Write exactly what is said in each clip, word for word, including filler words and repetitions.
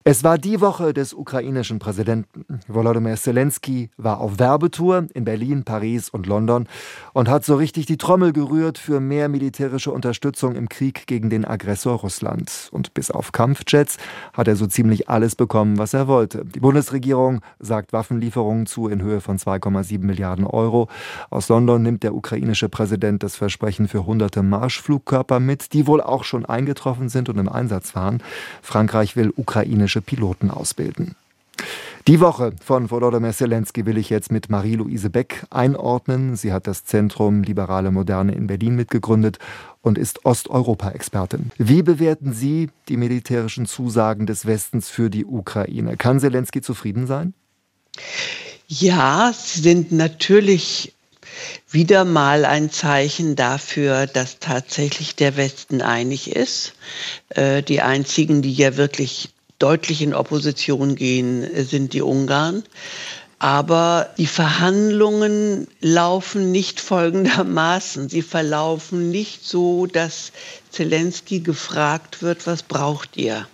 Es war die Woche des ukrainischen Präsidenten. Volodymyr Zelensky war auf Werbetour in Berlin, Paris und London und hat so richtig die Trommel gerührt für mehr militärische Unterstützung im Krieg gegen den Aggressor Russland. Und bis auf Kampfjets hat er so ziemlich alles bekommen, was er wollte. Die Bundesregierung sagt Waffenlieferungen zu in Höhe von zwei Komma sieben Milliarden Euro. Aus London nimmt der ukrainische Präsident das Versprechen für hunderte Marschflugkörper mit, die wohl auch schon eingetroffen sind und im Einsatz waren. Frankreich will ukrainische Piloten ausbilden. Die Woche von Volodymyr Zelensky will ich jetzt mit Marie-Louise Beck einordnen. Sie hat das Zentrum Liberale Moderne in Berlin mitgegründet und ist Osteuropa-Expertin. Wie bewerten Sie die militärischen Zusagen des Westens für die Ukraine? Kann Zelensky zufrieden sein? Ja, sie sind natürlich wieder mal ein Zeichen dafür, dass tatsächlich der Westen einig ist. Äh, die einzigen, die ja wirklich deutlich in Opposition gehen, sind die Ungarn. Aber die Verhandlungen laufen nicht folgendermaßen. Sie verlaufen nicht so, dass Zelensky gefragt wird, was braucht ihr?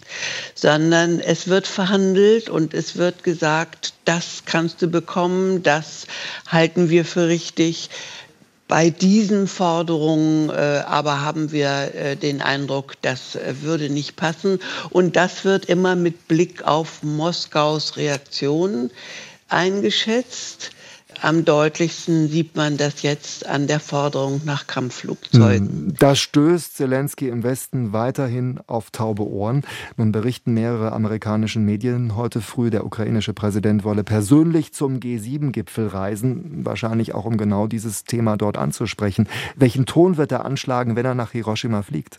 Sondern es wird verhandelt und es wird gesagt, das kannst du bekommen, das halten wir für richtig. Bei diesen Forderungen äh, aber haben wir äh, den Eindruck, das äh, würde nicht passen. Und das wird immer mit Blick auf Moskaus Reaktion eingeschätzt. Am deutlichsten sieht man das jetzt an der Forderung nach Kampfflugzeugen. Da stößt Zelensky im Westen weiterhin auf taube Ohren. Nun berichten mehrere amerikanische Medien heute früh, der ukrainische Präsident wolle persönlich zum G sieben Gipfel reisen, wahrscheinlich auch um genau dieses Thema dort anzusprechen. Welchen Ton wird er anschlagen, wenn er nach Hiroshima fliegt?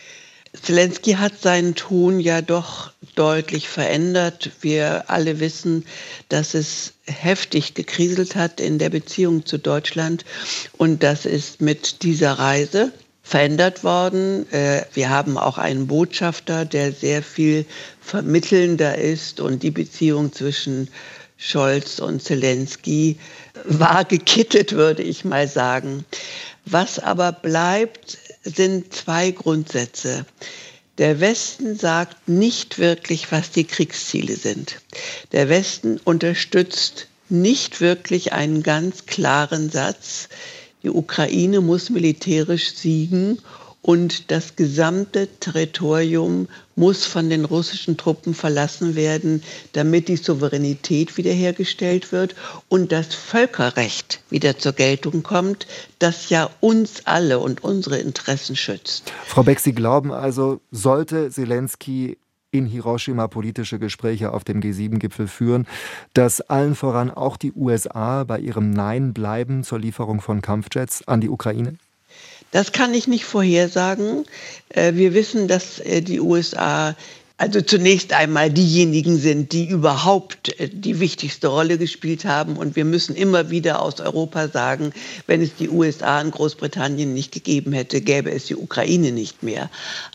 Zelensky hat seinen Ton ja doch deutlich verändert. Wir alle wissen, dass es heftig gekriselt hat in der Beziehung zu Deutschland. Und das ist mit dieser Reise verändert worden. Wir haben auch einen Botschafter, der sehr viel vermittelnder ist. Und die Beziehung zwischen Scholz und Zelensky war gekittet, würde ich mal sagen. Was aber bleibt, sind zwei Grundsätze. Der Westen sagt nicht wirklich, was die Kriegsziele sind. Der Westen unterstützt nicht wirklich einen ganz klaren Satz. Die Ukraine muss militärisch siegen und das gesamte Territorium muss von den russischen Truppen verlassen werden, damit die Souveränität wiederhergestellt wird und das Völkerrecht wieder zur Geltung kommt, das ja uns alle und unsere Interessen schützt. Frau Beck, Sie glauben also, sollte Zelensky in Hiroshima politische Gespräche auf dem G sieben Gipfel führen, dass allen voran auch die U S A bei ihrem Nein bleiben zur Lieferung von Kampfjets an die Ukraine? Das kann ich nicht vorhersagen. Wir wissen, dass die U S A also zunächst einmal diejenigen sind, die überhaupt die wichtigste Rolle gespielt haben. Und wir müssen immer wieder aus Europa sagen, wenn es die U S A in Großbritannien nicht gegeben hätte, gäbe es die Ukraine nicht mehr.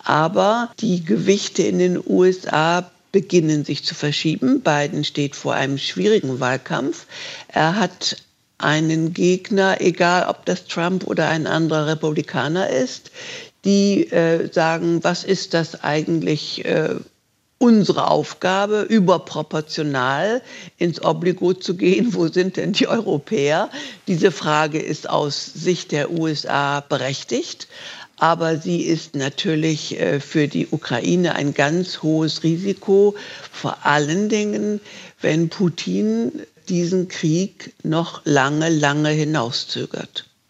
Aber die Gewichte in den U S A beginnen sich zu verschieben. Biden steht vor einem schwierigen Wahlkampf. Er hat einen Gegner, egal ob das Trump oder ein anderer Republikaner ist, die äh, sagen, was ist das eigentlich äh, unsere Aufgabe, überproportional ins Obligo zu gehen? Wo sind denn die Europäer? Diese Frage ist aus Sicht der U S A berechtigt. Aber sie ist natürlich äh, für die Ukraine ein ganz hohes Risiko, vor allen Dingen, wenn Putin diesen Krieg noch lange, lange hinauszögert.